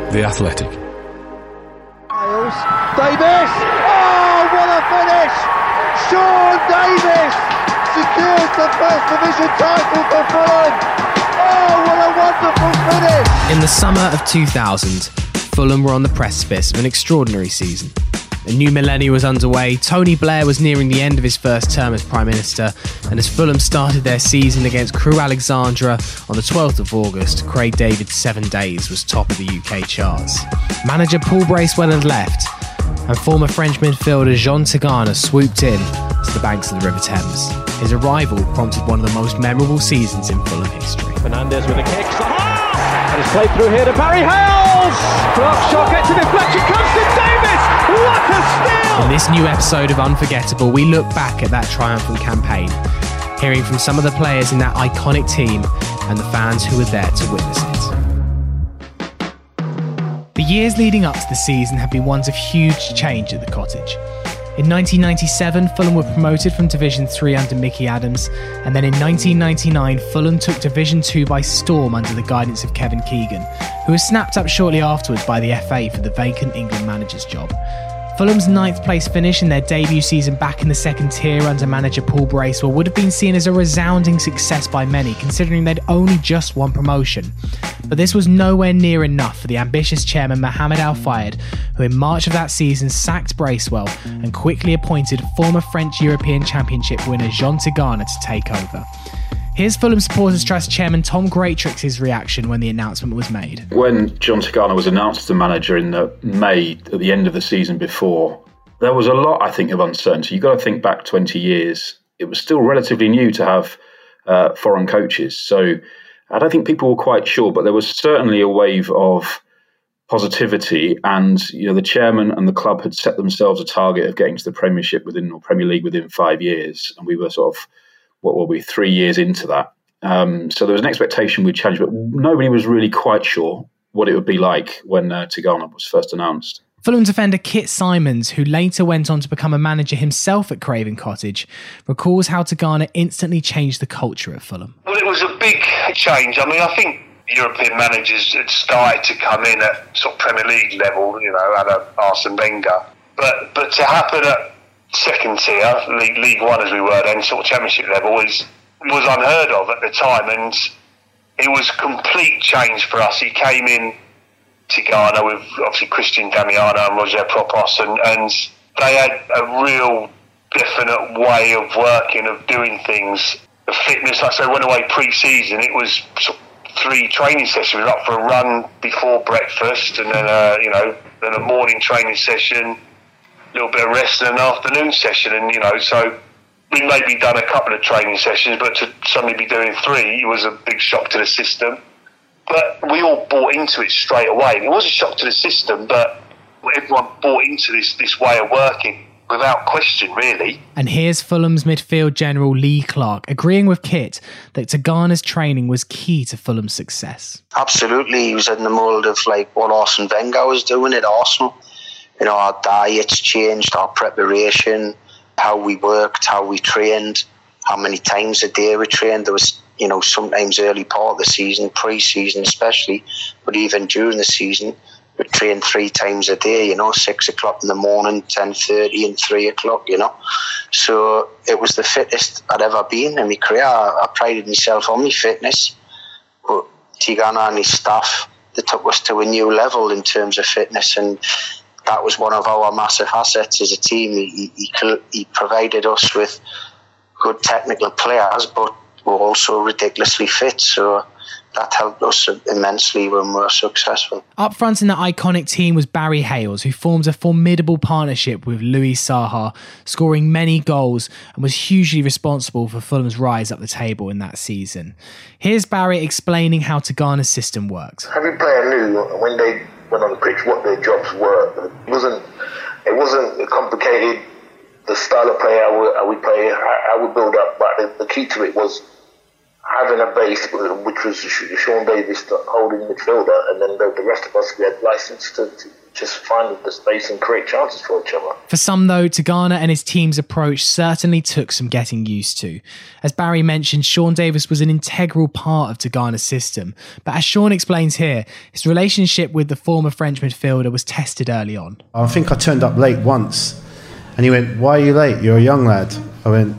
The Athletic. Davis! Oh, what a finish! Sean Davis secures the First Division title for Fulham! Oh, what a wonderful finish! In the summer of 2000, Fulham were on the precipice of an extraordinary season. A new millennium was underway, Tony Blair was nearing the end of his first term as Prime Minister, and as Fulham started their season against Crewe Alexandra on the 12th of August, Craig David's 7 Days was top of the UK charts. Manager Paul Bracewell had left, and former French midfielder Jean Tigana swooped in to the banks of the River Thames. His arrival prompted one of the most memorable seasons in Fulham history. Fernandes with a kick, Zaha! And it's played through here to Barry Hales! Clark's shot gets a deflection, comes to Davis! What a steal! In this new episode of Unforgettable, we look back at that triumphant campaign, hearing from some of the players in that iconic team and the fans who were there to witness it. The years leading up to the season have been ones of huge change at the Cottage. In 1997, Fulham were promoted from Division 3 under Mickey Adams, and then in 1999, Fulham took Division 2 by storm under the guidance of Kevin Keegan, who was snapped up shortly afterwards by the FA for the vacant England manager's job. Fulham's 9th place finish in their debut season back in the second tier under manager Paul Bracewell would have been seen as a resounding success by many, considering they'd only just won promotion. But this was nowhere near enough for the ambitious chairman Mohamed Al Fayed, who in March of that season sacked Bracewell and quickly appointed former French European Championship winner Jean Tigana to take over. Here's Fulham Supporters Trust chairman Tom Greatrix's reaction when the announcement was made. When John Tigana was announced as the manager in May at the end of the season before, there was a lot, I think, of uncertainty. You've got to think back 20 years. It was still relatively new to have foreign coaches. So I don't think people were quite sure, but there was certainly a wave of positivity, and the chairman and the club had set themselves a target of getting to the Premier League within 5 years, and we were sort of 3 years into that. So there was an expectation we'd change, but nobody was really quite sure what it would be like when Tigana was first announced. Fulham defender Kit Simons, who later went on to become a manager himself at Craven Cottage, recalls how Tigana instantly changed the culture at Fulham. Well, it was a big change. I mean, I think European managers had started to come in at sort of Premier League level, under Arsene Wenger. But to happen at second tier, League One as we were then, sort of Championship level, was unheard of at the time, and it was complete change for us. He came in, Tigana, with obviously Christian Damiano and Roger Propos, and they had a real definite way of working, of doing things. The fitness, like I say, went away pre-season, it was sort of 3 training sessions. We were up for a run before breakfast, and then then a morning training session, a little bit of rest, and an afternoon session, and so we maybe done a couple of training sessions, but to suddenly be doing 3, it was a big shock to the system. But we all bought into it straight away. It was a shock to the system, but everyone bought into this way of working without question, really. And here's Fulham's midfield general Lee Clark agreeing with Kit that Tigana's training was key to Fulham's success. Absolutely, he was in the mould of what Arsene Wenger was doing at Arsenal. Our diets changed, our preparation, how we worked, how we trained, how many times a day we trained. There was, sometimes early part of the season, pre-season especially, but even during the season, we trained 3 times a day, 6 o'clock in the morning, 10:30 and 3 o'clock, So it was the fittest I'd ever been in my career. I prided myself on my fitness, but Tigana and his staff, they took us to a new level in terms of fitness, and that was one of our massive assets as a team. He provided us with good technical players, but were also ridiculously fit. So that helped us immensely when we were successful. Up front in that iconic team was Barry Hales, who formed a formidable partnership with Louis Saha, scoring many goals and was hugely responsible for Fulham's rise up the table in that season. Here's Barry explaining how Tigana's system works. Every player knew when they went on the pitch what their jobs were. It wasn't complicated. The style of play, how we play, how we build up, but the key to it was having a base, which was Sean Davis holding midfielder, and then the rest of us, we had license to just find the space and create chances for each other. For some, though, Tigana and his team's approach certainly took some getting used to. As Barry mentioned, Sean Davis was an integral part of Tigana's system, but as Sean explains here, his relationship with the former French midfielder was tested early on. I think I turned up late once, and he went, "Why are you late? You're a young lad." I went,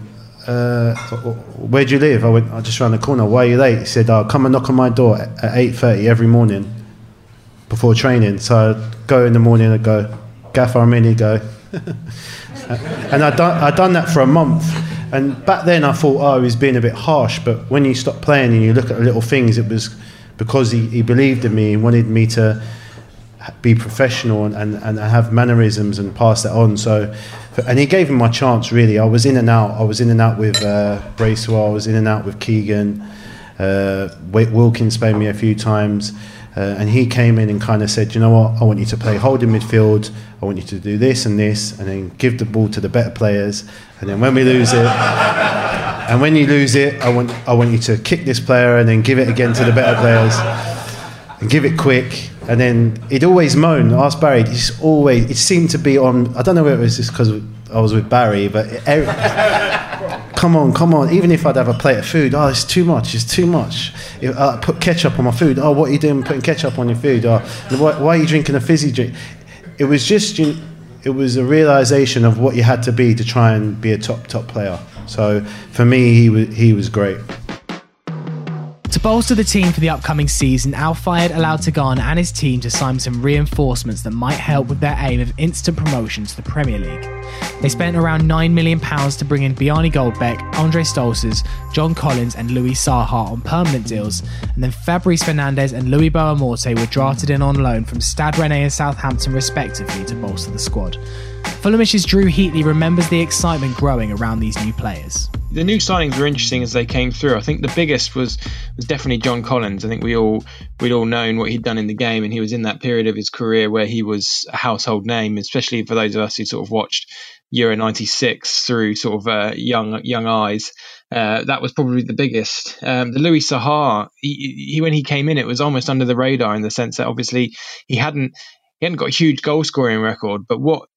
"Where do you live?" I went, "I just round the corner." "Why are you late?" He said, "I'll come and knock on my door at 8:30 every morning before training." So I'd go in the morning and go, "Gaffer, I'm in." He'd go. And I'd done that for a month. And back then I thought, he was being a bit harsh. But when you stop playing and you look at the little things, it was because he believed in me and wanted me to be professional and have mannerisms and pass that on. So, and he gave me my chance, really. I was in and out. I was in and out with Bracewell. I was in and out with Keegan. Wilkins played me a few times. And he came in and kind of said, "You know what, I want you to play holding midfield. I want you to do this and this, and then give the ball to the better players. And then when we lose it, and when you lose it, I want you to kick this player and then give it again to the better players, and give it quick." And then he'd always moan. Ask Barry. It seemed to be on. I don't know whether it was just because I was with Barry, but come on. Even if I'd have a plate of food, it's too much. I put ketchup on my food. What are you doing putting ketchup on your food? Why are you drinking a fizzy drink? It was just, it was a realisation of what you had to be to try and be a top player. So for me, he was great. To bolster the team for the upcoming season, Al Fayed allowed Tigana and his team to sign some reinforcements that might help with their aim of instant promotion to the Premier League. They spent around £9 million to bring in Bjarne Goldbeck, Andre Stolzers, John Collins and Louis Saha on permanent deals, and then Fabrice Fernandes and Louis Boamorte were drafted in on loan from Stade Rennais and Southampton respectively to bolster the squad. Fulhamish's Drew Heatley remembers the excitement growing around these new players. The new signings were interesting as they came through. I think the biggest was definitely John Collins. I think we'd all known what he'd done in the game, and he was in that period of his career where he was a household name, especially for those of us who sort of watched Euro 96 through sort of young eyes. That was probably the biggest. The Louis Saha, he when he came in, it was almost under the radar in the sense that obviously he hadn't got a huge goal scoring record, but what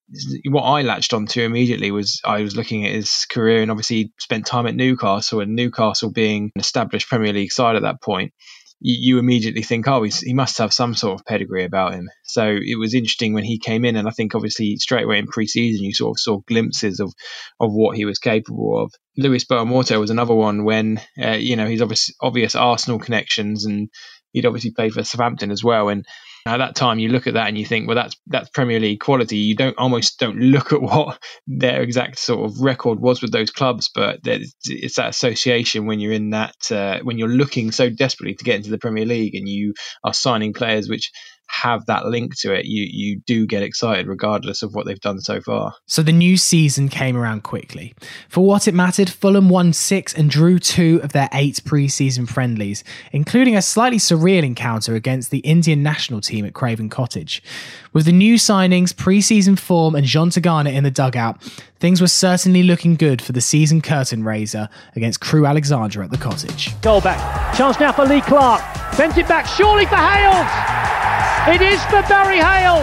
I latched onto immediately was I was looking at his career, and obviously he spent time at Newcastle, and Newcastle being an established Premier League side at that point, you immediately think, he must have some sort of pedigree about him. So it was interesting when he came in, and I think obviously straight away in pre-season you sort of saw glimpses of what he was capable of. Louis Boamorte was another one when he's obvious Arsenal connections, and he'd obviously played for Southampton as well, and at that time, you look at that and you think, well, that's Premier League quality. You almost don't look at what their exact sort of record was with those clubs, but it's that association when you're in that when you're looking so desperately to get into the Premier League and you are signing players which have that link to it, you do get excited regardless of what they've done so far. So the new season came around quickly. For what it mattered, Fulham won 6 and drew 2 of their 8 pre-season friendlies, including a slightly surreal encounter against the Indian national team at Craven Cottage. With the new signings, pre-season form and Jean Tigana in the dugout, things were certainly looking good for the season curtain raiser against Crewe Alexandra at the Cottage. Goal back. Chance now for Lee Clark. Bent it back, surely for Hales. It is for Barry Hales.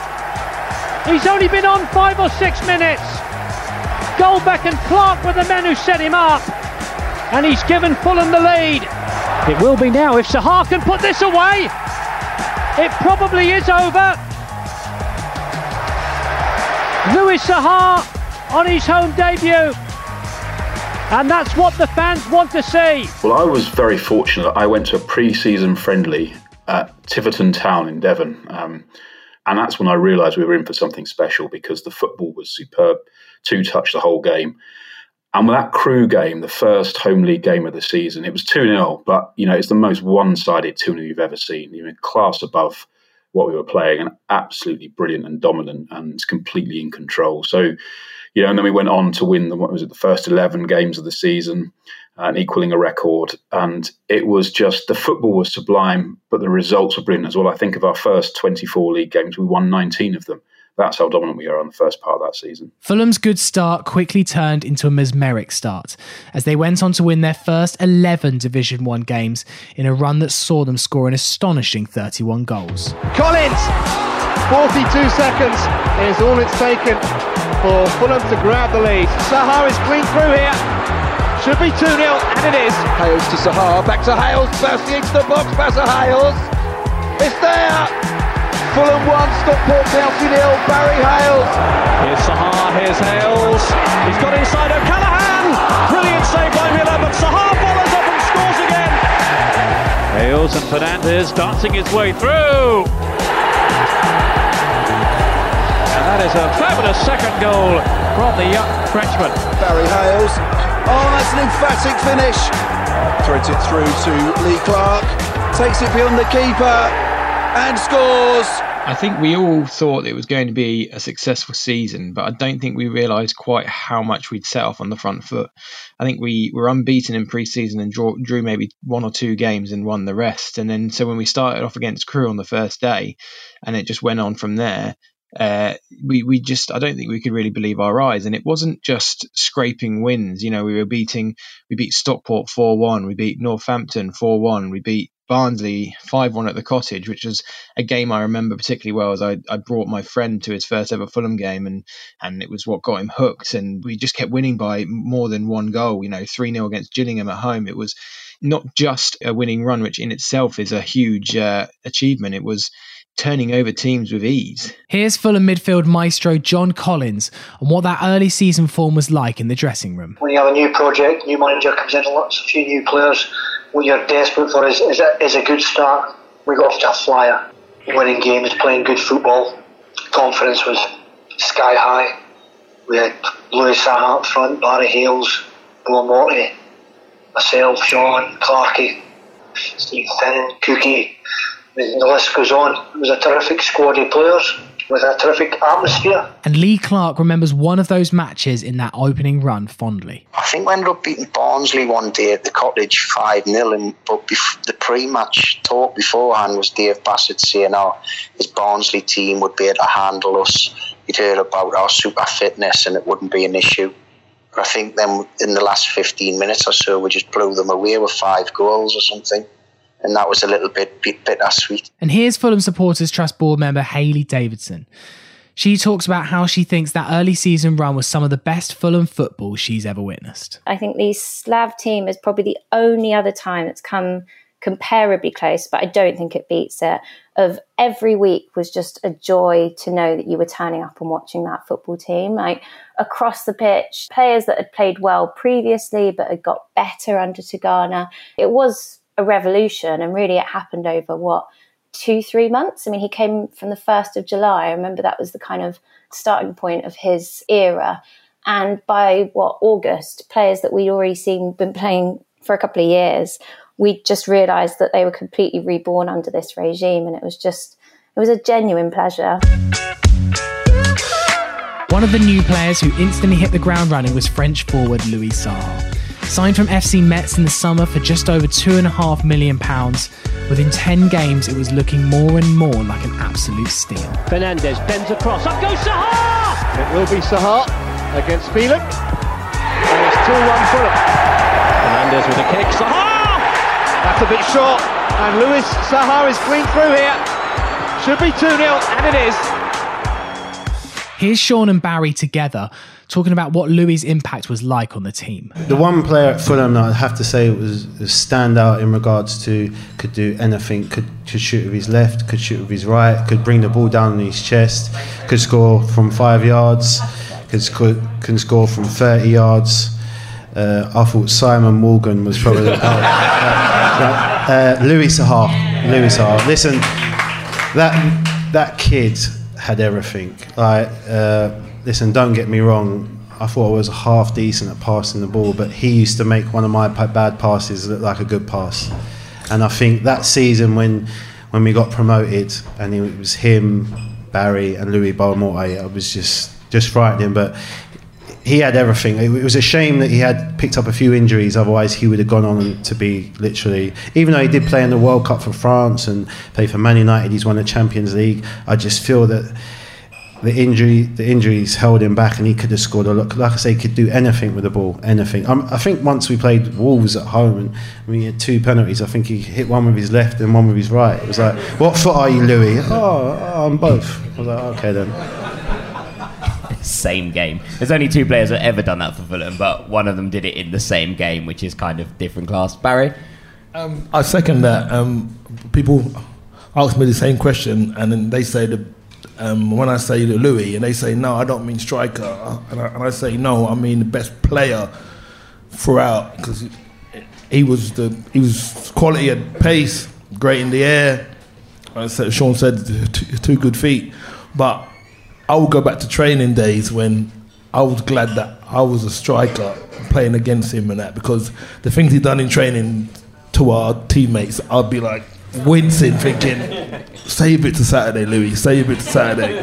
He's only been on 5 or 6 minutes. Goldbeck and Clark were the men who set him up, and he's given Fulham the lead. It will be now if Saha can put this away. It probably is over. Louis Saha on his home debut, and that's what the fans want to see. Well, I was very fortunate. I went to a pre-season friendly at Tiverton Town in Devon, and that's when I realised we were in for something special because the football was superb, 2-touch the whole game. And with that Crewe game, the first home league game of the season, it was 2-0, but it's the most one-sided 2-0 you've ever seen. Class above what we were playing, and absolutely brilliant and dominant and completely in control. So, and then we went on to win the first 11 games of the season and equaling a record. And it was just, the football was sublime, but the results were brilliant as well. I think of our first 24 league games, we won 19 of them. That's how dominant we are on the first part of that season. Fulham's good start quickly turned into a mesmeric start as they went on to win their first 11 Division 1 games in a run that saw them score an astonishing 31 goals. Collins, 42 seconds is all it's taken for Fulham to grab the lead. Sahar is clean through here. Should be 2-0, and it is. Hales to Sahar, back to Hales, bursting into the box, pass to Hales. It's there! Fulham 1, Stockport Chelsea 0, Barry Hales. Here's Sahar, here's Hales. He's got inside O'Callaghan. Brilliant save by Miller, but Sahar follows up and scores again. Hales and Fernandez dancing his way through. And that is a fabulous second goal from the young Frenchman. Barry Hales. Oh, that's an emphatic finish. Throws it through to Lee Clark. Takes it beyond the keeper and scores. I think we all thought it was going to be a successful season, but I don't think we realised quite how much we'd set off on the front foot. I think we were unbeaten in pre-season and drew maybe 1 or 2 games and won the rest. And then so when we started off against Crewe on the first day, and it just went on from there, we just, I don't think we could really believe our eyes. And it wasn't just scraping wins. You know, we beat Stockport 4-1, we beat Northampton 4-1, we beat Barnsley 5-1 at the Cottage, which was a game I remember particularly well, as I brought my friend to his first ever Fulham game, and it was what got him hooked. And we just kept winning by more than 1 goal, 3-0 against Gillingham at home. It was not just a winning run, which in itself is a huge achievement. It was turning over teams with ease. Here's Fulham midfield maestro John Collins on what that early season form was like in the dressing room. When you have a new project, new manager comes in, a few new players, what you're desperate for is a good start. We got off to a flyer, winning games, playing good football. Confidence was sky high. We had Louis Saha up front, Barry Hales, Bo Morty, myself, Sean, Clarkey, Steve Finnan, Cookie. The list goes on. It was a terrific squad of players with a terrific atmosphere. And Lee Clark remembers one of those matches in that opening run fondly. I think we ended up beating Barnsley one day at the Cottage 5-0, but the pre-match talk beforehand was Dave Bassett saying his Barnsley team would be able to handle us. He'd heard about our super fitness and it wouldn't be an issue. But I think then in the last 15 minutes or so, we just blew them away with 5 goals or something. And that was a little bit bittersweet. And here's Fulham Supporters Trust board member Hayley Davidson. She talks about how she thinks that early season run was some of the best Fulham football she's ever witnessed. I think the Slav team is probably the only other time that's come comparably close, but I don't think it beats it. Of every week was just a joy to know that you were turning up and watching that football team. Like across the pitch, players that had played well previously but had got better under Tigana. It was a revolution, and really it happened over 2-3 months. I mean, he came from the 1st of July. I remember that was the kind of starting point of his era, and by August, players that we'd already been playing for a couple of years, we just realised that they were completely reborn under this regime, and it was a genuine pleasure. One of the new players who instantly hit the ground running was French forward Louis Saha. Signed from FC Metz in the summer for just over £2.5 million, within 10 games it was looking more and more like an absolute steal. Fernandez bends across, up goes Saha! It will be Saha against Phelan. And it's 2-1 Fulham. Fernandez with a kick, Saha! That's a bit short, and Louis Saha is clean through here. Should be 2-0, and it is. Here's Sean and Barry together talking about what Louis' impact was like on the team. The one player at Fulham that I'd have to say was a standout in regards to could do anything, could shoot with his left, could shoot with his right, could bring the ball down on his chest, could score from 5 yards, could score from 30 yards. I thought Simon Morgan was probably Louis Saha. Listen, that kid had everything. Listen, don't get me wrong, I thought I was half decent at passing the ball, but he used to make one of my bad passes look like a good pass. And I think that season when we got promoted and it was him, Barry and Louis Balmorte, I was just frightening, but he had everything. It was a shame that he had picked up a few injuries, otherwise he would have gone on to be literally, even though he did play in the World Cup for France and play for Man United, he's won the Champions League, I just feel that the injuries held him back, and he could have scored a lot. Like I say, he could do anything with the ball, anything. I think once we played Wolves at home and we had 2 penalties, I think he hit one with his left and one with his right. It was like, what foot are you, Louis? Oh, I'm both. I was like, okay then. Same game. There's only 2 players that have ever done that for Fulham, but one of them did it in the same game, which is kind of different class. Barry? I second that. People ask me the same question, and then they say that when I say the Louis, and they say no, I don't mean striker, and I say no, I mean the best player throughout, because he was quality at pace, great in the air. Sean said 2 good feet, but I would go back to training days when I was glad that I was a striker playing against him and that, because the things he done in training to our teammates, I'd be like wincing, thinking, save it to Saturday, Louis, save it to Saturday.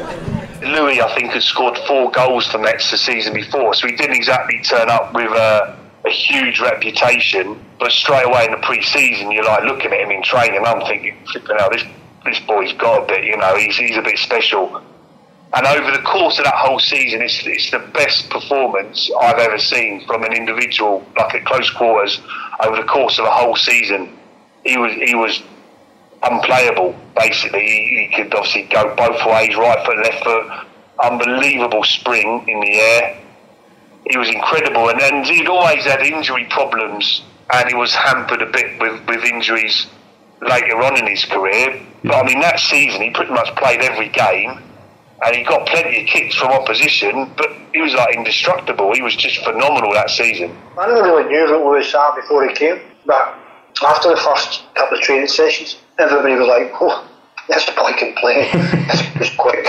Louis, I think, had scored 4 goals for Metz the season before, so he didn't exactly turn up with a huge reputation, but straight away in the pre-season, you're like looking at him in training, I'm thinking, flipping out, this boy's got a bit, he's a bit special. And over the course of that whole season, it's the best performance I've ever seen from an individual, like at close quarters, over the course of a whole season. He was unplayable, basically. He could obviously go both ways, right foot, left foot. Unbelievable spring in the air. He was incredible. And he'd always had injury problems, and he was hampered a bit with injuries later on in his career. But I mean, that season, he pretty much played every game. And he got plenty of kicks from opposition, but he was like indestructible. He was just phenomenal that season. I never really knew about Louis Sam before he came, but after the first couple of training sessions, everybody was like, oh, this boy can play. He's quick.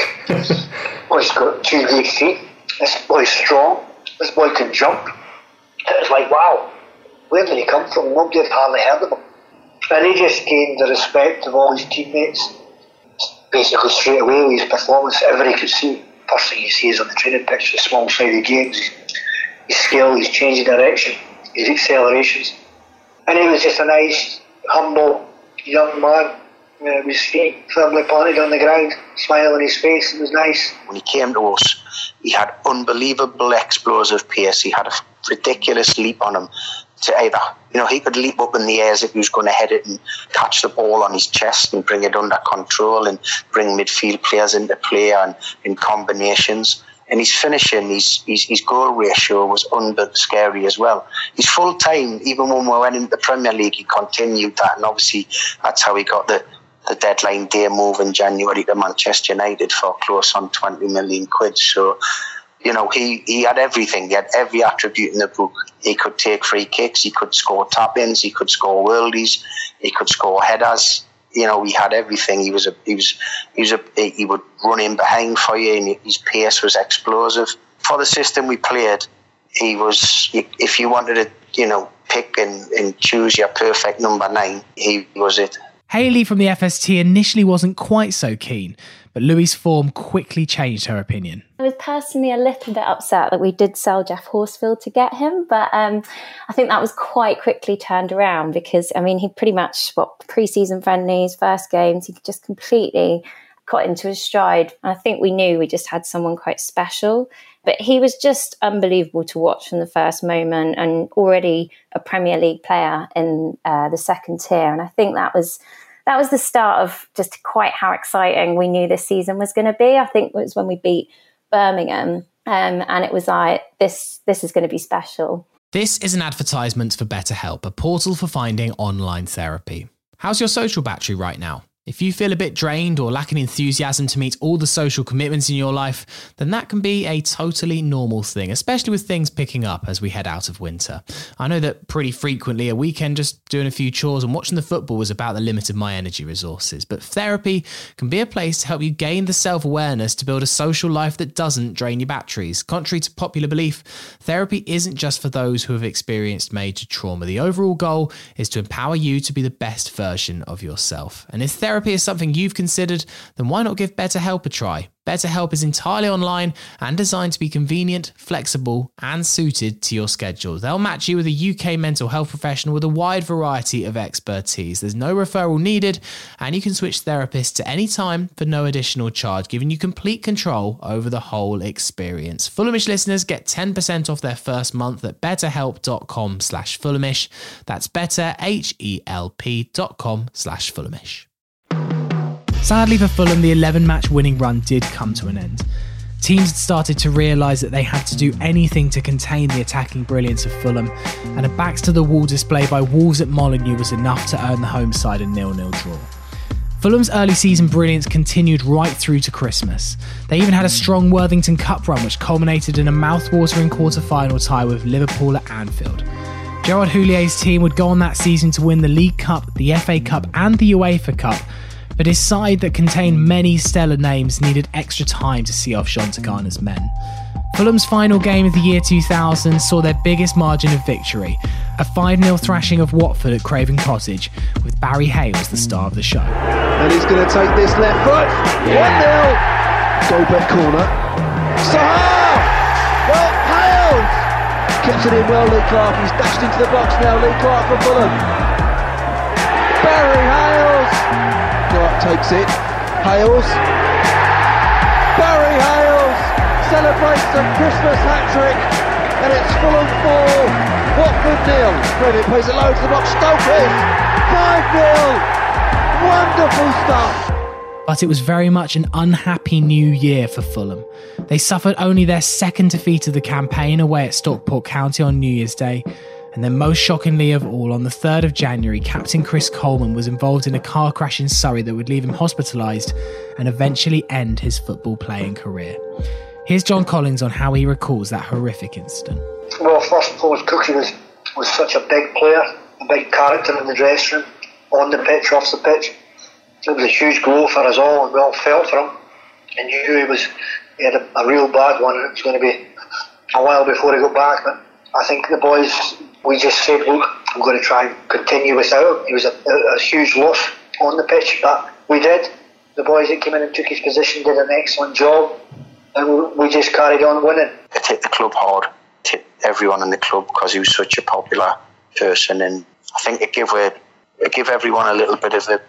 Oh, he's got 2 good feet. This boy's strong. This boy can jump. It was like, wow, where did he come from? Nobody had hardly heard of him. And he just gained the respect of all his teammates. Basically straight away with his performance, everybody could see. First thing you see is on the training pitch, the small-sided games, his skill, his change of direction, his accelerations. And he was just a nice, humble young man with his feet firmly planted on the ground, smile on his face. It was nice. When he came to us, he had unbelievable explosive pace. He had a ridiculous leap on him. To either, he could leap up in the air as if he was going to head it and catch the ball on his chest and bring it under control and bring midfield players into play and in combinations. And his finishing, his goal ratio was scary as well. His full time, even when we went into the Premier League, he continued that, and obviously that's how he got the deadline day move in January to Manchester United for close on 20 million quid. So, he had everything. He had every attribute in the book. He could take free kicks. He could score tap-ins. He could score worldies. He could score headers. He had everything. He would run in behind for you, and his pace was explosive. For the system we played, he was. If you wanted to, pick and choose your perfect number 9, he was it. Hayley from the FST initially wasn't quite so keen, but Louis' form quickly changed her opinion. I was personally a little bit upset that we did sell Jeff Horsfield to get him, but I think that was quite quickly turned around because, he pretty much, pre-season friendlies, first games, he just completely got into his stride. I think we knew we just had someone quite special, but he was just unbelievable to watch from the first moment and already a Premier League player in the second tier. And I think that was the start of just quite how exciting we knew this season was going to be. I think it was when we beat Birmingham, and it was like, this is going to be special. This is an advertisement for BetterHelp, a portal for finding online therapy. How's your social battery right now? If you feel a bit drained or lacking enthusiasm to meet all the social commitments in your life, then that can be a totally normal thing, especially with things picking up as we head out of winter. I know that pretty frequently a weekend just doing a few chores and watching the football was about the limit of my energy resources, but therapy can be a place to help you gain the self-awareness to build a social life that doesn't drain your batteries. Contrary to popular belief, therapy isn't just for those who have experienced major trauma. The overall goal is to empower you to be the best version of yourself. And if therapy therapy is something you've considered, then why not give BetterHelp a try? BetterHelp is entirely online and designed to be convenient, flexible, and suited to your schedule. They'll match you with a UK mental health professional with a wide variety of expertise. There's no referral needed, and you can switch therapists at any time for no additional charge, giving you complete control over the whole experience. Fulhamish listeners get 10% off their first month at betterhelp.com/Fulhamish. That's betterhelp.com/Fulhamish. Sadly for Fulham, the 11-match winning run did come to an end. Teams had started to realise that they had to do anything to contain the attacking brilliance of Fulham, and a backs-to-the-wall display by Wolves at Molineux was enough to earn the home side a 0-0 draw. Fulham's early season brilliance continued right through to Christmas. They even had a strong Worthington Cup run which culminated in a mouth-watering quarter-final tie with Liverpool at Anfield. Gerard Houlier's team would go on that season to win the League Cup, the FA Cup and the UEFA Cup, but his side that contained many stellar names needed extra time to see off Sean Tagana's men. Fulham's final game of the year 2000 saw their biggest margin of victory, a 5-0 thrashing of Watford at Craven Cottage, with Barry Hales the star of the show. And he's going to take this left foot, 1-0, Goldbeck corner, Sahar, well, Hales, keeps it in well, Lee Clark, he's dashed into the box now, Lee Clark for Fulham, Barry Hales, Clark takes it, Hales, Barry Hales celebrates the Christmas hat-trick, and it's Fulham 4, Watford 0. Credit plays it low to the box, Stokers, 5-0, wonderful stuff. But it was very much an unhappy new year for Fulham. They suffered only their second defeat of the campaign away at Stockport County on New Year's Day. And then most shockingly of all, on the 3rd of January, Captain Chris Coleman was involved in a car crash in Surrey that would leave him hospitalised and eventually end his football playing career. Here's John Collins on how he recalls that horrific incident. Well, first and foremost, Cookie was such a big player, a big character in the dressing room, on the pitch, off the pitch. It was a huge blow for us all, and we all felt for him. And knew he had a real bad one, and it was going to be a while before he got back. But I think the boys, we just said, look, I'm going to try and continue without him. He was a huge loss on the pitch, but we did. The boys that came in and took his position did an excellent job, and we just carried on winning. It hit the club hard, it hit everyone in the club because he was such a popular person, and I think it gave everyone a little bit of a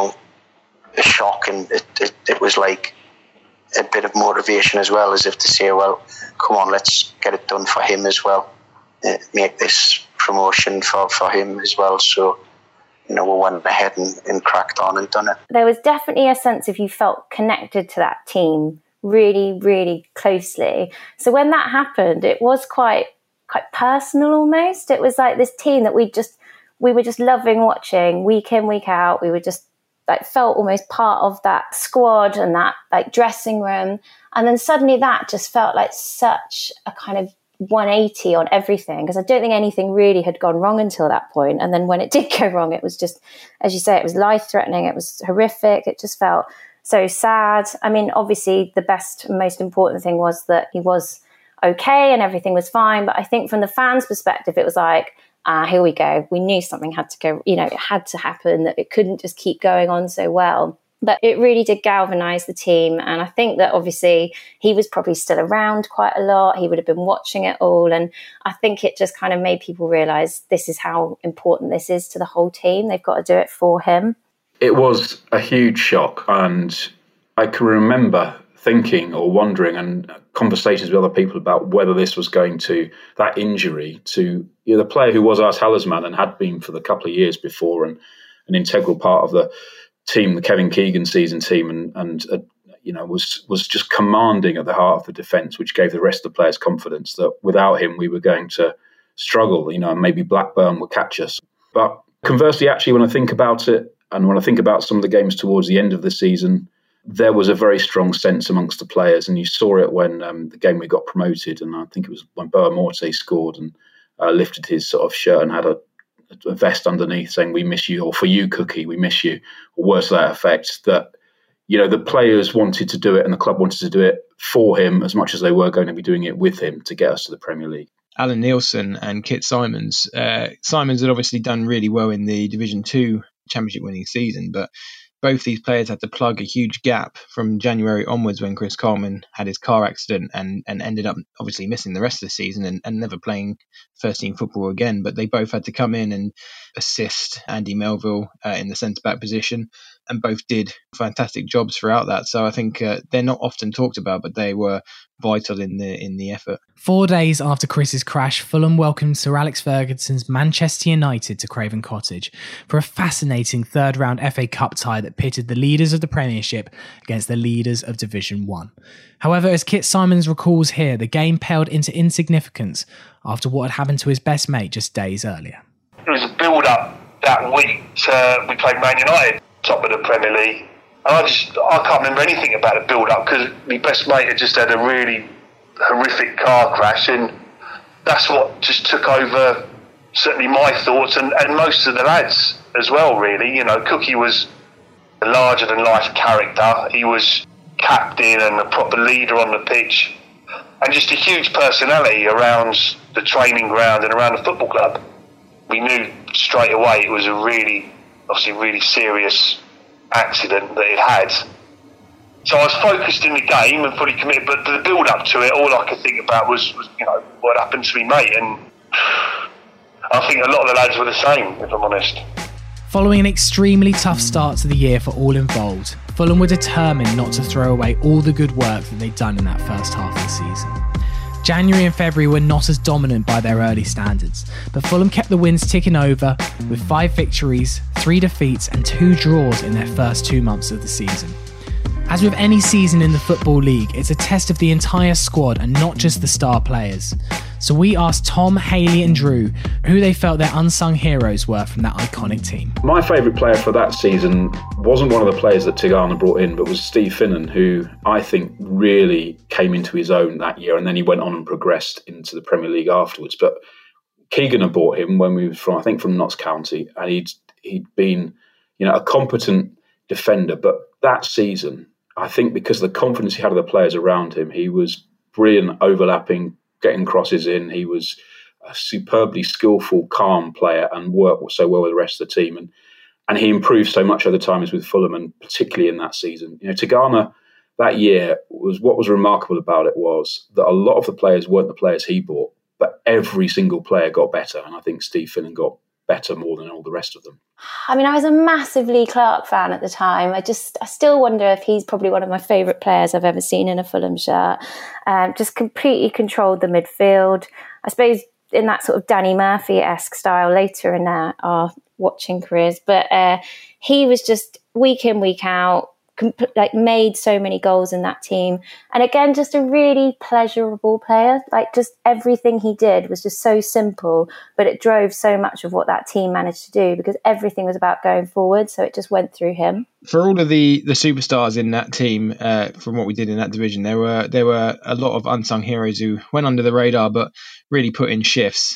shock, and it was like a bit of motivation as well, as if to say, well, come on, let's get it done for him as well, make this promotion for him as well. So we went ahead and cracked on and done it. There was definitely a sense of you felt connected to that team really, really closely. So when that happened, it was quite personal almost. It was like this team that we were just loving watching week in, week out. We were just felt almost part of that squad and that dressing room. And then suddenly that just felt like such a kind of 180 on everything, because I don't think anything really had gone wrong until that point. And then when it did go wrong, it was just, as you say, it was life-threatening. It was horrific. It just felt so sad. I mean, obviously the most important thing was that he was okay and everything was fine. But I think from the fans' perspective, it was like, here we go. We knew something had to go, it had to happen, that it couldn't just keep going on so well. But it really did galvanise the team. And I think that obviously he was probably still around quite a lot. He would have been watching it all. And I think it just kind of made people realise this is how important this is to the whole team. They've got to do it for him. It was a huge shock. And I can remember thinking or wondering, and conversations with other people about whether this was going to, that injury to the player who was our talisman and had been for the couple of years before, and an integral part of the team, the Kevin Keegan season team, and was just commanding at the heart of the defence, which gave the rest of the players confidence that without him we were going to struggle, and maybe Blackburn would catch us. But conversely, actually, when I think about it, and when I think about some of the games towards the end of the season, there was a very strong sense amongst the players, and you saw it when the game we got promoted, and I think it was when Boa Morte scored and lifted his sort of shirt and had a vest underneath saying, "We miss you," or "For you, Cookie, we miss you," or words to that effect, that the players wanted to do it and the club wanted to do it for him as much as they were going to be doing it with him to get us to the Premier League. Alan Nielsen and Kit Simons. Simons had obviously done really well in the Division 2 championship winning season, but both these players had to plug a huge gap from January onwards when Chris Coleman had his car accident and ended up obviously missing the rest of the season and never playing first-team football again. But they both had to come in and assist Andy Melville in the centre-back position, and both did fantastic jobs throughout that. So I think they're not often talked about, but they were vital in the effort. 4 days after Chris's crash, Fulham welcomed Sir Alex Ferguson's Manchester United to Craven Cottage for a fascinating third-round FA Cup tie that pitted the leaders of the Premiership against the leaders of Division 1. However, as Kit Simons recalls here, the game paled into insignificance after what had happened to his best mate just days earlier. It was a build-up that week. We played Man United, top of the Premier League. And I can't remember anything about the build-up because my best mate had just had a really horrific car crash, and that's what just took over certainly my thoughts and most of the lads as well, really. You know, Cookie was a larger-than-life character. He was captain and a proper leader on the pitch, and just a huge personality around the training ground and around the football club. We knew straight away it was a really serious accident that it had. So I was focused in the game and fully committed, but the build up to it, all I could think about was what happened to me mate, and I think a lot of the lads were the same, if I'm honest. Following an extremely tough start to the year for all involved, Fulham were determined not to throw away all the good work that they'd done in that first half of the season. January and February were not as dominant by their early standards, but Fulham kept the wins ticking over with 5 victories, 3 defeats and 2 draws in their first 2 months of the season. As with any season in the Football League, it's a test of the entire squad and not just the star players. So we asked Tom, Haley and Drew who they felt their unsung heroes were from that iconic team. My favourite player for that season wasn't one of the players that Tigana brought in, but was Steve Finnan, who I think really came into his own that year, and then he went on and progressed into the Premier League afterwards. But Keegan had bought him when we were from Notts County, and he'd been a competent defender. But that season, I think because of the confidence he had of the players around him, he was brilliant overlapping, getting crosses in. He was a superbly skillful, calm player and worked so well with the rest of the team. And he improved so much over time with Fulham, and particularly in that season. Tigana that year, what was remarkable about it was that a lot of the players weren't the players he bought, but every single player got better. And I think Steve Finnan got better more than all the rest of them. I mean, I was a massive Lee Clark fan at the time. I still wonder if he's probably one of my favourite players I've ever seen in a Fulham shirt. Just completely controlled the midfield. I suppose in that sort of Danny Murphy-esque style later in our watching careers. But he was just week in, week out, made so many goals in that team. And again, just a really pleasurable player. Just everything he did was just so simple, but it drove so much of what that team managed to do because everything was about going forward. So it just went through him. For all of the superstars in that team, from what we did in that division, there were a lot of unsung heroes who went under the radar, but really put in shifts.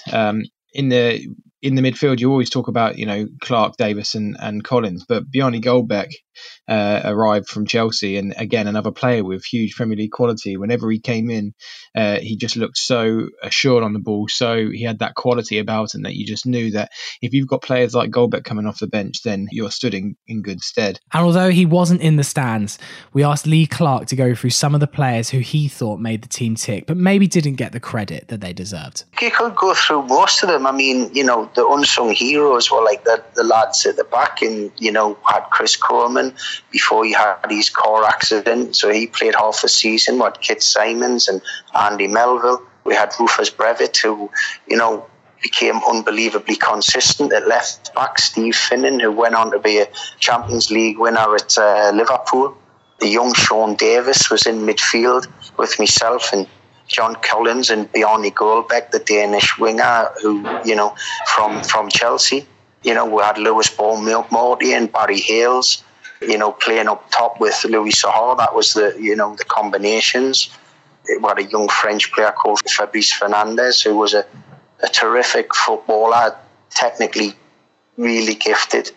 In the midfield, you always talk about, Clark, Davis and Collins, but Bjarne Goldbeck arrived from Chelsea, and again, another player with huge Premier League quality. Whenever he came in, he just looked so assured on the ball, so he had that quality about him that you just knew that if you've got players like Goldbeck coming off the bench, then you're stood in good stead. And although he wasn't in the stands, we asked Lee Clark to go through some of the players who he thought made the team tick, but maybe didn't get the credit that they deserved. You could go through most of them. I mean, the unsung heroes were like the lads at the back, and had Chris Coleman before he had his car accident, so he played half a season. We had Kit Simons and Andy Melville. We had Rufus Brevitt, who became unbelievably consistent at left back. Steve Finnan, who went on to be a Champions League winner at Liverpool. The young Sean Davis was in midfield with myself and John Collins and Bjarne Goldbeck, the Danish winger, who from Chelsea. We had Lewis Morty and Barry Hales, playing up top with Louis Sahar. That was the combinations. We had a young French player called Fabrice Fernandez, who was a terrific footballer, technically really gifted.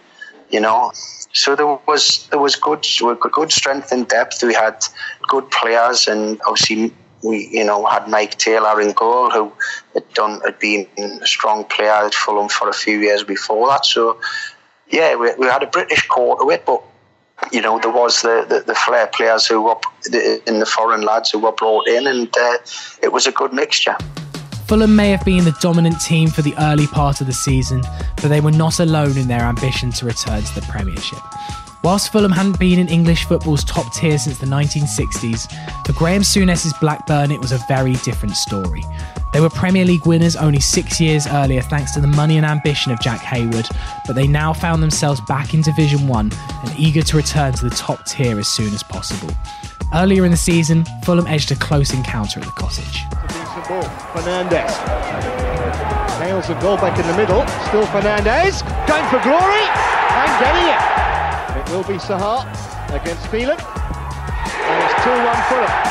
So there was good strength and depth. We had good players, and obviously we had Mike Taylor in goal, who had been a strong player at Fulham for a few years before that. So yeah, we had a British core to it, but You know, there was the flair players who were in the foreign lads who were brought in, and it was a good mixture. Fulham may have been the dominant team for the early part of the season, but they were not alone in their ambition to return to the Premiership. Whilst Fulham hadn't been in English football's top tier since the 1960s, for Graham Souness's Blackburn it was a very different story. They were Premier League winners only 6 years earlier thanks to the money and ambition of Jack Hayward, but they now found themselves back in Division 1 and eager to return to the top tier as soon as possible. Earlier in the season, Fulham edged a close encounter at the Cottage. Decent ball, Fernandes. Nails a goal back in the middle. Still Fernandes, going for glory and getting it. It will be Sahar against Phelan, and it's 2-1 Fulham.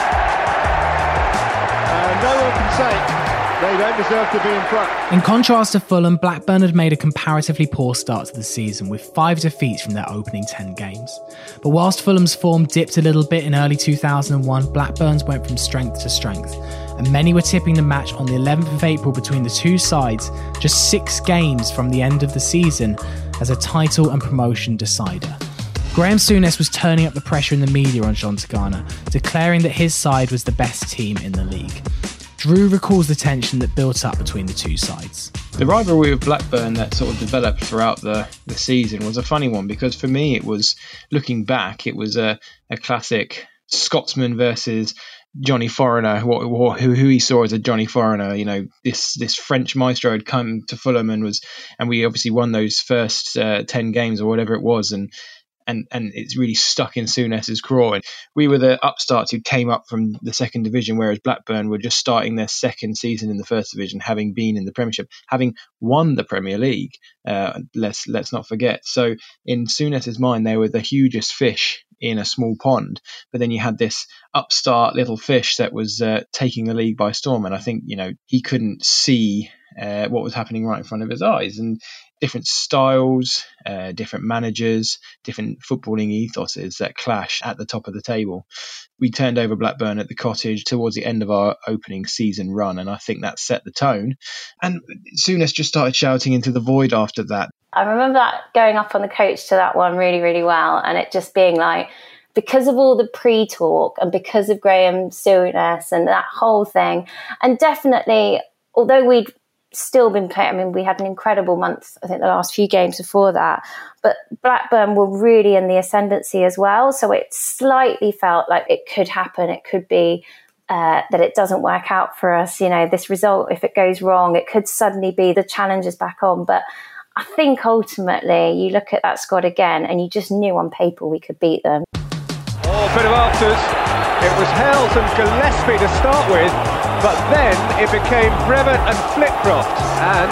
No one can say they don't deserve to be in front. In contrast to Fulham, Blackburn had made a comparatively poor start to the season with 5 defeats from their opening 10 games. But whilst Fulham's form dipped a little bit in early 2001, Blackburn's went from strength to strength, and many were tipping the match on the 11th of April between the two sides, just 6 games from the end of the season, as a title and promotion decider. Graham Souness was turning up the pressure in the media on John Tigana, declaring that his side was the best team in the league. Drew recalls the tension that built up between the two sides. The rivalry with Blackburn that sort of developed throughout the season was a funny one, because for me it was, looking back, it was a classic Scotsman versus Johnny Foreigner, who he saw as a Johnny Foreigner. You know, this French maestro had come to Fulham and we obviously won those first 10 games or whatever it was, and it's really stuck in Souness's craw. And we were the upstarts who came up from the second division, whereas Blackburn were just starting their second season in the first division, having been in the Premiership, having won the Premier League. Let's not forget. So in Souness's mind, they were the hugest fish in a small pond. But then you had this upstart little fish that was taking the league by storm. And I think, you know, he couldn't see what was happening right in front of his eyes. And different styles, different managers, different footballing ethoses that clash at the top of the table. We turned over Blackburn at the Cottage towards the end of our opening season run, and I think that set the tone. And Souness just started shouting into the void after that. I remember that going up on the coach to that one really, really well, and it just being like, because of all the pre-talk and because of Graham Souness and that whole thing, and definitely, although we'd still been playing, I mean, we had an incredible month, I think the last few games before that, but Blackburn were really in the ascendancy as well, so it slightly felt like it could happen. It could be that it doesn't work out for us, you know, this result, if it goes wrong, it could suddenly be the challenge is back on. But I think ultimately you look at that squad again and you just knew on paper we could beat them. Oh, a bit of afters. It was Hells and Gillespie to start with, but then it became Brevett and Flitcroft, and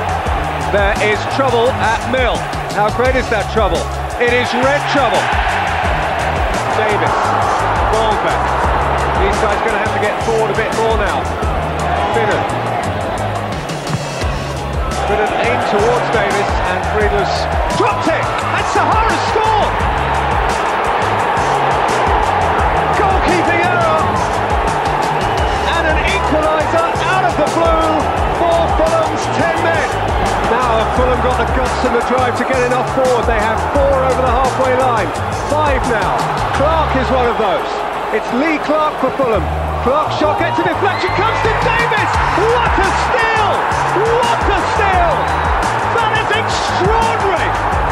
there is trouble at Mill. How great is that trouble? It is red trouble. Davis, Goldberg. These guys are going to have to get forward a bit more now. Finnan aimed towards Davis, and Friedler's dropped it, and Sahara scored! Goalkeeping error, and an equaliser out of the blue for Fulham's 10 men. Now have Fulham got the guts and the drive to get enough forward. They have 4 over the halfway line, 5 now. Clark is one of those. It's Lee Clark for Fulham. Clark's shot gets a deflection, comes to Davis. What a steal! What a steal! That is extraordinary!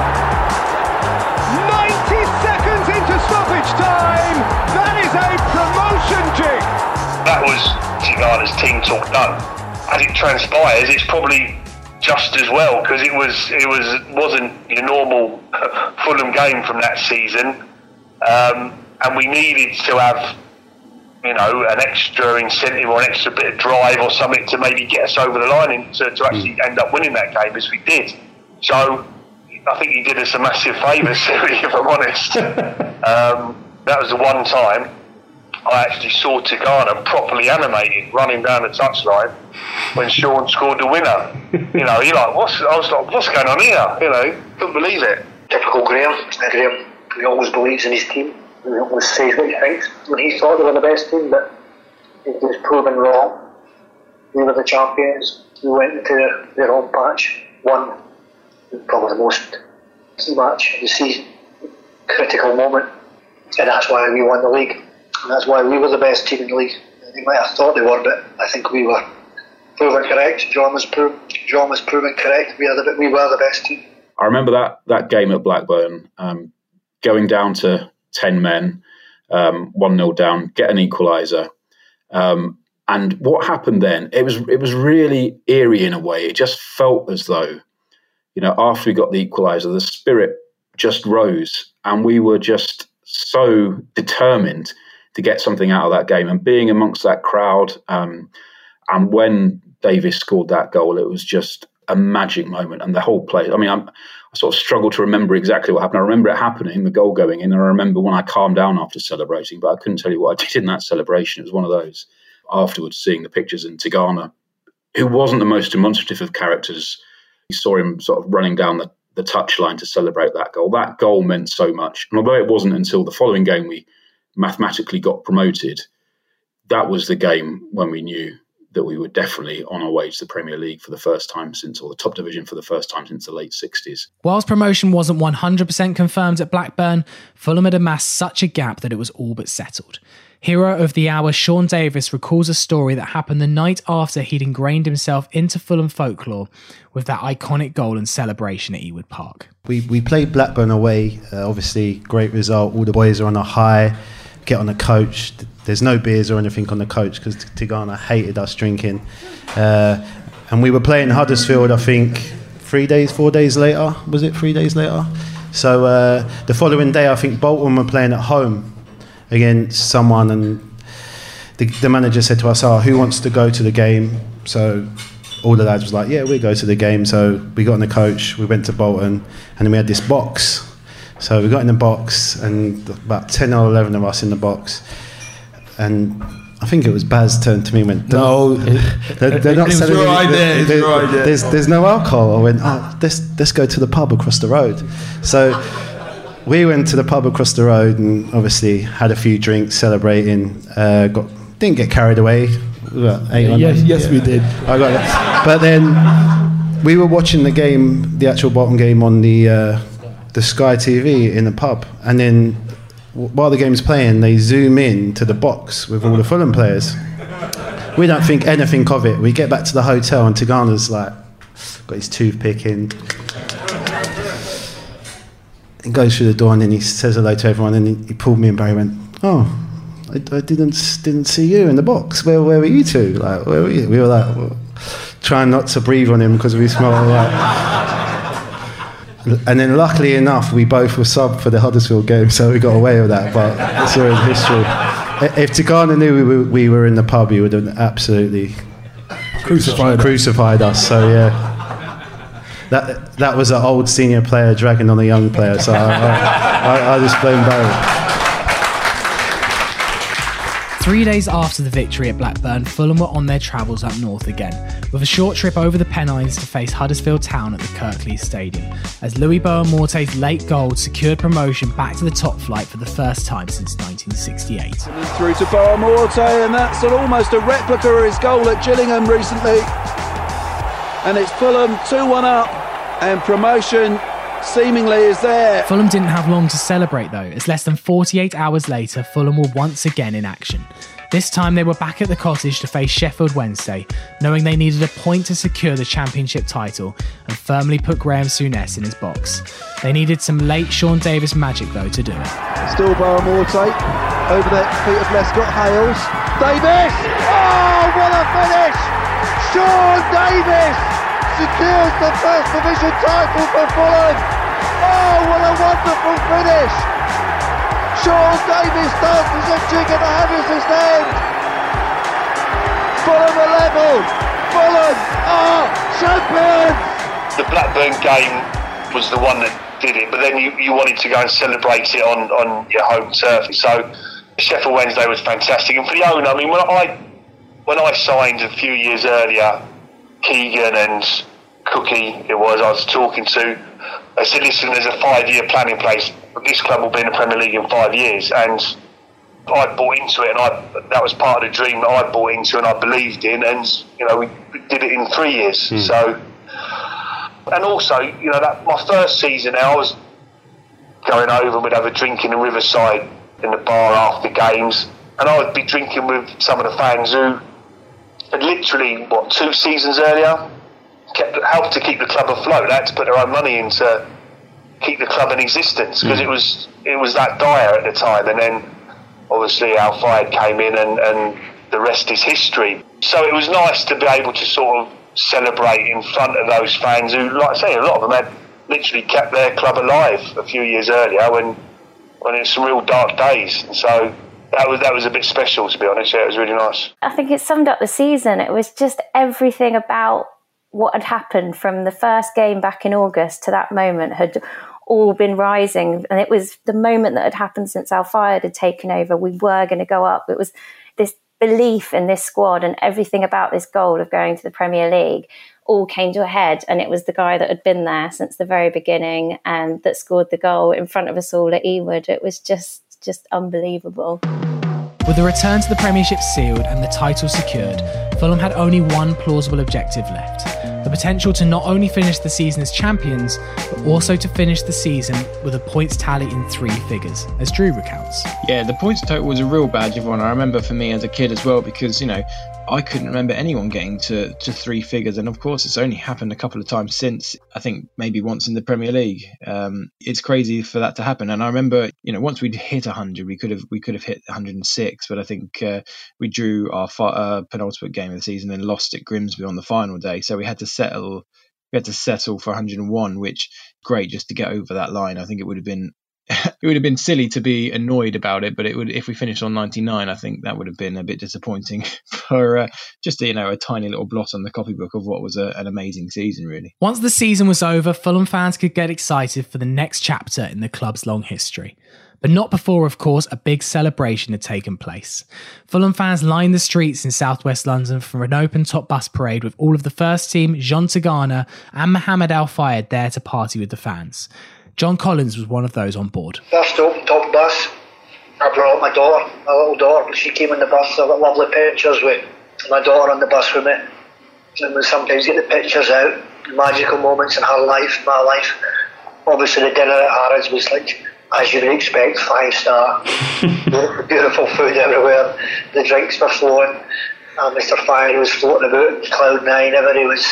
90 seconds into stoppage time. That is a promotion jig. That was Tigana's team talk done. As it transpires, it's probably just as well, because it wasn't your normal Fulham game from that season, and we needed to have, you know, an extra incentive or an extra bit of drive or something to maybe get us over the line and to actually end up winning that game, as we did. So I think he did us a massive favour, Siri, if I'm honest. That was the one time I actually saw Tigana properly animated, running down the touchline when Sean scored the winner. You know, I was like, what's going on here? You know, couldn't believe it. Typical Graham. Graham, he always believes in his team. He always says what he thinks. When he thought they were the best team, but it was proven wrong. We were the champions. We went into their home patch, won probably the most key match of the season. critical moment, and that's why we won the league. And that's why we were the best team in the league. They might have thought they were, but I think we were proven correct. John was proven correct. We were the best team. I remember that game at Blackburn, going down to 10 men, 1-0 down, get an equaliser. And what happened then, it was really eerie in a way. It just felt as though, after we got the equaliser, the spirit just rose, and we were just so determined to get something out of that game. And being amongst that crowd, and when Davis scored that goal, it was just a magic moment. And the whole place, I sort of struggle to remember exactly what happened. I remember it happening, the goal going in, and I remember when I calmed down after celebrating, but I couldn't tell you what I did in that celebration. It was one of those. Afterwards, seeing the pictures in Tigana, who wasn't the most demonstrative of characters, you saw him sort of running down the touchline to celebrate that goal. That goal meant so much. And although it wasn't until the following game we mathematically got promoted, that was the game when we knew that we were definitely on our way to the Premier League for the first time since, or the top division for the first time since the late 60s. Whilst promotion wasn't 100% confirmed at Blackburn, Fulham had amassed such a gap that it was all but settled. Hero of the hour Sean Davis recalls a story that happened the night after he'd ingrained himself into Fulham folklore with that iconic goal and celebration at Ewood Park. We played Blackburn away, obviously great result, all the boys are on a high, get on the coach, there's no beers or anything on the coach because Tigana hated us drinking, and we were playing Huddersfield, I think 4 days later, was it 3 days later? So the following day I think Bolton were playing at home against someone, and the manager said to us, who wants to go to the game? So all the lads was like, yeah, we'll go to the game. So we got in the coach, we went to Bolton, and then we had this box. So we got in the box, and about 10 or 11 of us in the box, and I think it was Baz turned to me and went, no, they're not selling it. There's no alcohol. I went, let's go to the pub across the road. So we went to the pub across the road and obviously had a few drinks, celebrating. Didn't get carried away. Yes, we did. I got it. But then we were watching the game, the actual Bolton game, on the Sky TV in the pub, and then while the game's playing, they zoom in to the box with all the Fulham players. We don't think anything of it. We get back to the hotel, and Tigana's like got his toothpick in. He goes through the door and then he says hello to everyone, and he pulled me and Barry went, I didn't see you in the box. Where were you two? Like, where were you? We were like trying not to breathe on him because we smelled like. And then luckily enough, we both were subbed for the Huddersfield game, so we got away with that, but it's all in history. If Tigana knew we were in the pub, he would have absolutely crucified us. So yeah. That was an old senior player dragging on a young player, so I just blame Barry. 3 days after the victory at Blackburn, Fulham were on their travels up north again, with a short trip over the Pennines to face Huddersfield Town at the Kirklees Stadium, as Louis Boa-Morte's late goal secured promotion back to the top flight for the first time since 1968. Through to Boa-Morte, and that's almost a replica of his goal at Gillingham recently. And it's Fulham 2-1 up, and promotion seemingly is there. Fulham didn't have long to celebrate though, as less than 48 hours later, Fulham were once again in action. This time they were back at the Cottage to face Sheffield Wednesday, knowing they needed a point to secure the championship title and firmly put Graham Souness in his box. They needed some late Sean Davis magic though to do it. Still Boa-Morte, over the feet of Lescott Hales. Davis! Oh, what a finish! Sean Davis secures the first division title for Fulham. Oh, what a wonderful finish! Sean Davis dances a jig at the Hammersmith end. Fulham are level. Fulham are champions. The Blackburn game was the one that did it, but then you wanted to go and celebrate it on your home turf. So Sheffield Wednesday was fantastic, and for the owner, I mean, when I signed a few years earlier, Keegan and Cookie, I was talking to, they said, listen, there's a 5-year plan in place. This club will be in the Premier League in 5 years. And I bought into it, and that was part of the dream that I bought into and I believed in. And, we did it in 3 years. So, and also, that my first season now, going over and we'd have a drink in the Riverside in the bar after games. And I would be drinking with some of the fans who had literally, 2 seasons earlier, helped to keep the club afloat. They had to put their own money in to keep the club in existence because it was that dire at the time. And then obviously Al Fayed came in and the rest is history. So it was nice to be able to sort of celebrate in front of those fans who, like I say, a lot of them had literally kept their club alive a few years earlier when it was some real dark days. And so that was a bit special, to be honest. Yeah, it was really nice. I think it summed up the season. It was just everything about what had happened from the first game back in August to that moment had all been rising. And it was the moment that had happened since Al Fayed had taken over. We were going to go up. It was this belief in this squad and everything about this goal of going to the Premier League all came to a head. And it was the guy that had been there since the very beginning and that scored the goal in front of us all at Ewood. It was just unbelievable. With the return to the Premiership sealed and the title secured, Fulham had only one plausible objective left. The potential to not only finish the season as champions, but also to finish the season with a points tally in 3 figures, as Drew recounts. Yeah, the points total was a real badge of honour. I remember for me as a kid as well, because, I couldn't remember anyone getting to 3 figures. And of course, it's only happened a couple of times since, I think maybe once in the Premier League. It's crazy for that to happen. And I remember, once we'd hit 100, we could have hit 106. But I think we drew our penultimate game of the season and lost at Grimsby on the final day. So we had to settle for 101, which great just to get over that line. I think it would have been silly to be annoyed about it, but if we finished on 99, I think that would have been a bit disappointing for just a tiny little blot on the copybook of what was an amazing season, really. Once the season was over, Fulham fans could get excited for the next chapter in the club's long history. But not before, of course, a big celebration had taken place. Fulham fans lined the streets in southwest London for an open-top bus parade with all of the first team, Jean Tigana and Mohamed Al Fayed there to party with the fans. John Collins was one of those on board. First open-top bus, I brought my little daughter. She came on the bus. I got lovely pictures with my daughter on the bus with me. And we sometimes get the pictures out, magical moments in her life, my life. Obviously the dinner at Harrods was like, as you would expect, 5-star. Beautiful food everywhere. The drinks were flowing. Mr. Fayed was floating about cloud 9. Everybody was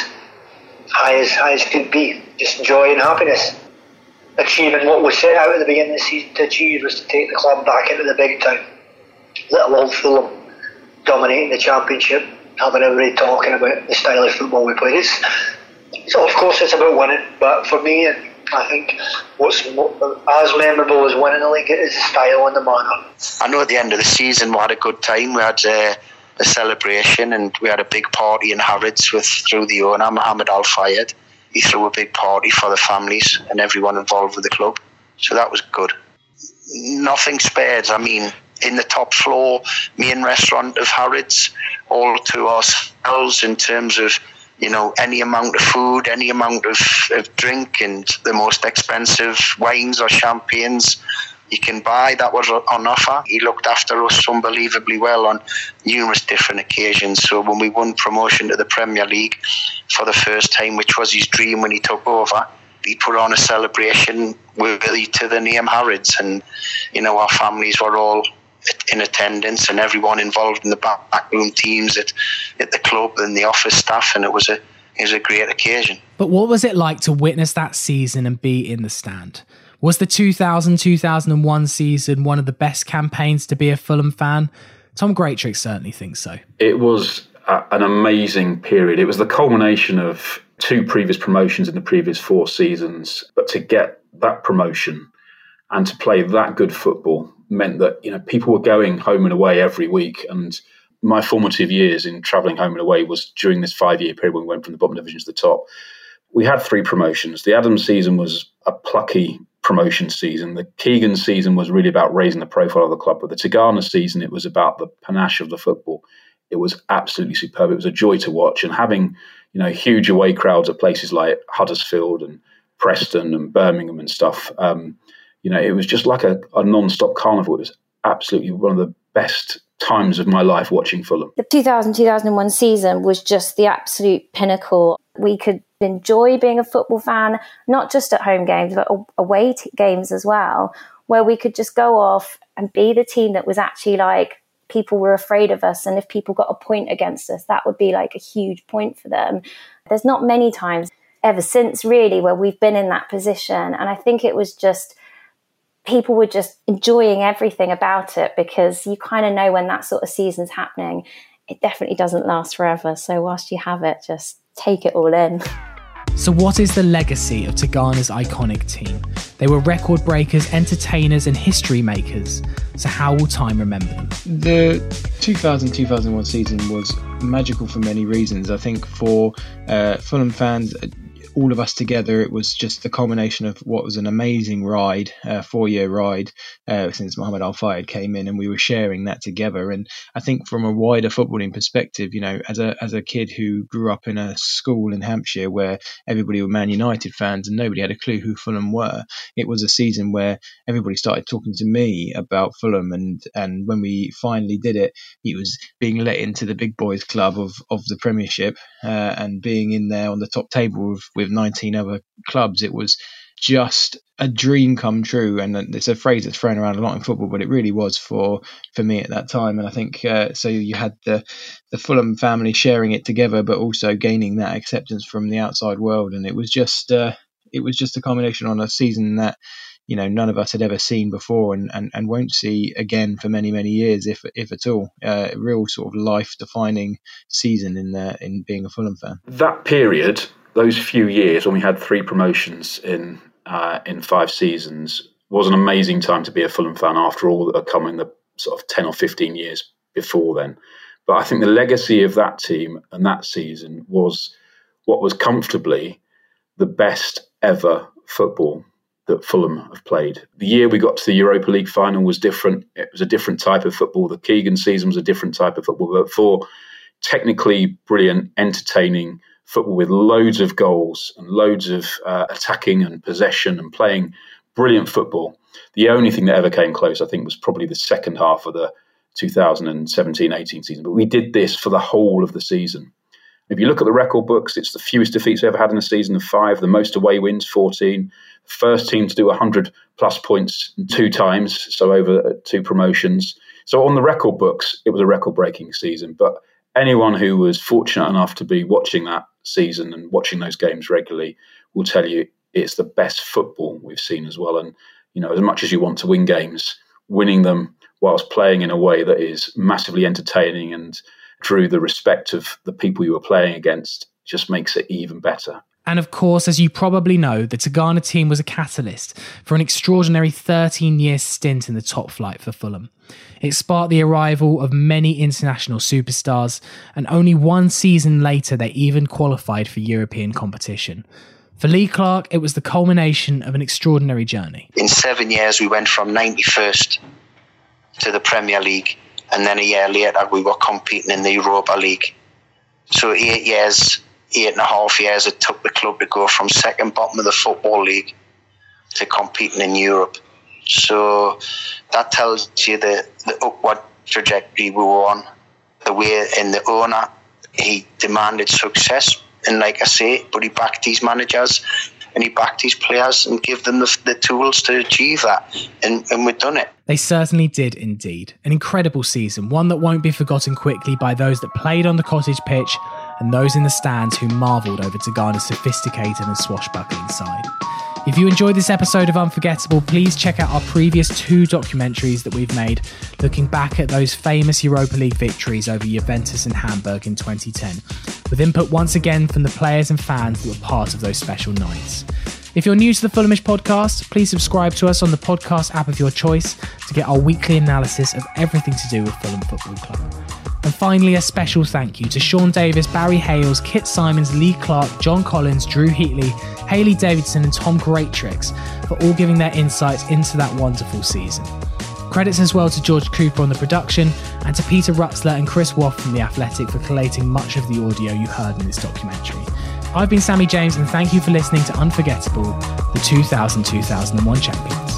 high as could be. Just joy and happiness. Achieving what we set out at the beginning of the season to achieve was to take the club back into the big town. Little old Fulham dominating the Championship, having everybody talking about the style of football we played. So of course it's about winning, but for me, I think what's as memorable as winning the league is the style and the manner. I know at the end of the season we had a good time. We had a celebration and we had a big party in Harrods through the owner, Mohamed Al Fayed. He threw a big party for the families and everyone involved with the club. So that was good. Nothing spared. I mean, in the top floor main restaurant of Harrods, all to ourselves in terms of, any amount of food, any amount of drink, and the most expensive wines or champagnes you can buy that was on offer. He looked after us unbelievably well on numerous different occasions. So when we won promotion to the Premier League for the first time, which was his dream when he took over, he put on a celebration worthy to the name Harrods. And, our families were all in attendance and everyone involved in the backroom teams at the club and the office staff. And it was a great occasion. But what was it like to witness that season and be in the stand? Was the 2000-2001 season one of the best campaigns to be a Fulham fan? Tom Greatrix certainly thinks so. It was an amazing period. It was the culmination of 2 previous promotions in the previous 4 seasons. But to get that promotion and to play that good football meant that people were going home and away every week. And my formative years in travelling home and away was during this 5-year period when we went from the bottom division to the top. We had 3 promotions. The Adams season was a plucky promotion season. The Keegan season was really about raising the profile of the club. But the Tigana season, it was about the panache of the football. It was absolutely superb. It was a joy to watch. And having, huge away crowds at places like Huddersfield and Preston and Birmingham and stuff, it was just like a non-stop carnival. It was absolutely one of the best times of my life watching Fulham. The 2000-2001 season was just the absolute pinnacle. We could enjoy being a football fan, not just at home games, but away games as well, where we could just go off and be the team that was actually like, people were afraid of us. And if people got a point against us, that would be like a huge point for them. There's not many times ever since really where we've been in that position. And I think it was just, people were just enjoying everything about it, because you kind of know when that sort of season's happening, it definitely doesn't last forever. So whilst you have it, just take it all in. So what is the legacy of Tigana's iconic team? They were record breakers, entertainers and history makers. So how will time remember them? The 2000-2001 season was magical for many reasons. I think for Fulham fans, all of us together, it was just the culmination of what was an amazing ride, 4-year ride since Mohamed Al Fayed came in, and we were sharing that together. And I think from a wider footballing perspective, you know, as a kid who grew up in a school in Hampshire where everybody were Man United fans and nobody had a clue who Fulham were, it was a season where everybody started talking to me about Fulham, and when we finally did it, it was being let into the big boys club of the Premiership and being in there on the top table with 19 other clubs. It was just a dream come true, and it's a phrase that's thrown around a lot in football, but it really was for me at that time. And I think so you had the Fulham family sharing it together, but also gaining that acceptance from the outside world, and it was just a combination on a season that, you know, none of us had ever seen before and won't see again for many, many years, if at all. A real sort of life-defining season in being a Fulham fan. That period, those few years when we had 3 promotions in 5 seasons, was an amazing time to be a Fulham fan after all that had come in the sort of 10 or 15 years before then. But I think the legacy of that team and that season was what was comfortably the best ever football that Fulham have played. The year we got to the Europa League final was different. It was a different type of football. The Keegan season was a different type of football. But for technically brilliant, entertaining football with loads of goals and loads of attacking and possession and playing brilliant football, the only thing that ever came close, I think, was probably the second half of the 2017-18 season. But we did this for the whole of the season. If you look at the record books, it's the fewest defeats we ever had in a season of 5, the most away wins, 14. First team to do 100 plus points 2 times, so over 2 promotions. So on the record books, it was a record-breaking season. But anyone who was fortunate enough to be watching that season and watching those games regularly will tell you it's the best football we've seen as well. And, you know, as much as you want to win games, winning them whilst playing in a way that is massively entertaining and drew the respect of the people you were playing against just makes it even better. And of course, as you probably know, the Tigana team was a catalyst for an extraordinary 13-year stint in the top flight for Fulham. It sparked the arrival of many international superstars, and only 1 season later they even qualified for European competition. For Lee Clark, it was the culmination of an extraordinary journey. In 7 years, we went from 91st to the Premier League, and then a year later we were competing in the Europa League. So 8 years, 8.5 years it took the club to go from second bottom of the Football League to competing in Europe. So that tells you the upward trajectory we were on. The way in the owner, he demanded success, and like I say, but he backed his managers and he backed his players and gave them the tools to achieve that, and we've done it. They certainly did indeed. An incredible season, one that won't be forgotten quickly by those that played on the Cottage pitch and those in the stands who marvelled over Tigana's sophisticated and swashbuckling side. If you enjoyed this episode of Unforgettable, please check out our previous 2 documentaries that we've made, looking back at those famous Europa League victories over Juventus and Hamburg in 2010, with input once again from the players and fans that were part of those special nights. If you're new to the Fulhamish podcast, please subscribe to us on the podcast app of your choice to get our weekly analysis of everything to do with Fulham Football Club. And finally, a special thank you to Sean Davis, Barry Hales, Kit Simons, Lee Clark, John Collins, Drew Heatley, Hayley Davidson and Tom Greatrix for all giving their insights into that wonderful season. Credits as well to George Cooper on the production and to Peter Rutzler and Chris Woff from The Athletic for collating much of the audio you heard in this documentary. I've been Sammy James and thank you for listening to Unforgettable, the 2000-2001 champions.